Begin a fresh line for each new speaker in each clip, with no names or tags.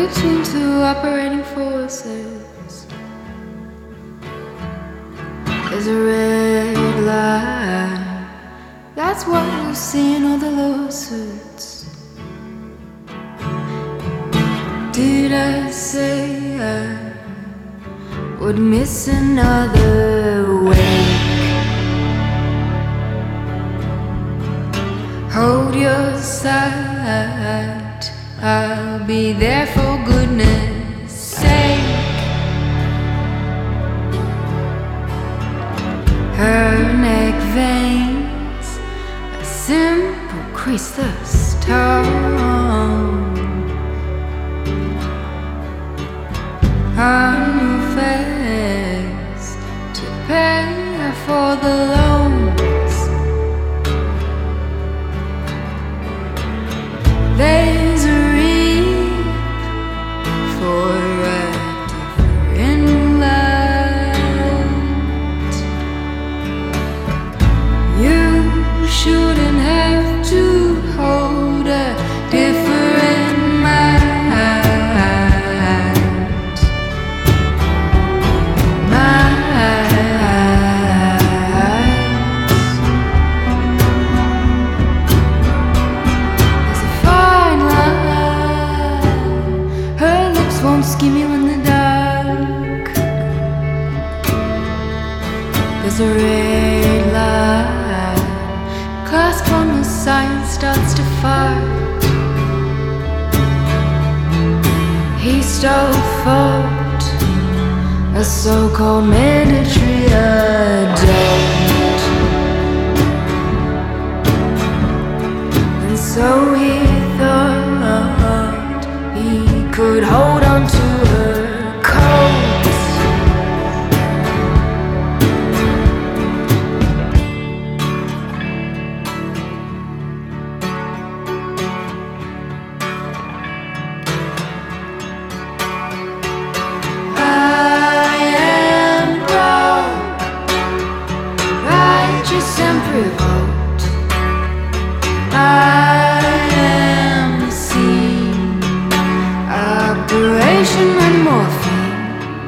between two operating forces. There's a red line. That's what you see in all the lawsuits. Did I say I would miss another wake? Hold your sight, I'll be there for goodness sake. Her neck veins, a simple creaseless tongue. Her new face to pay for the loans. There's a reap for a different light. You shouldn't have to hold a different mind. Won't skim you in the dark. There's a red light. Clasp on the science starts to fight. He stole thought, a so-called mandatory adult. And so he thought he could hold on to her coat. I am proud, righteous and provoked. I am seen, operation and morphine.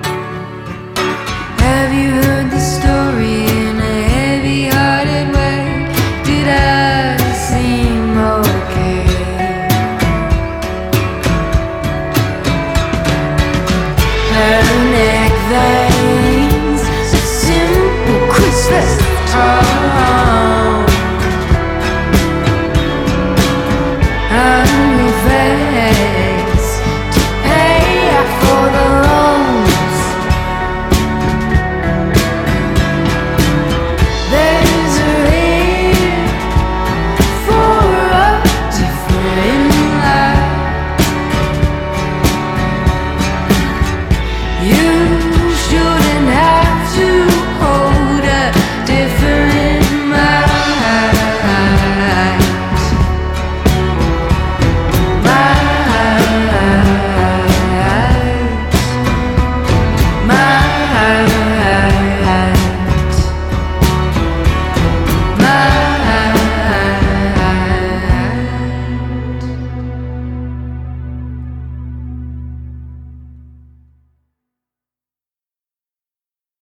Have you heard the story in a heavy-hearted way? Did I seem okay? Her neck veins, a simple Christmas.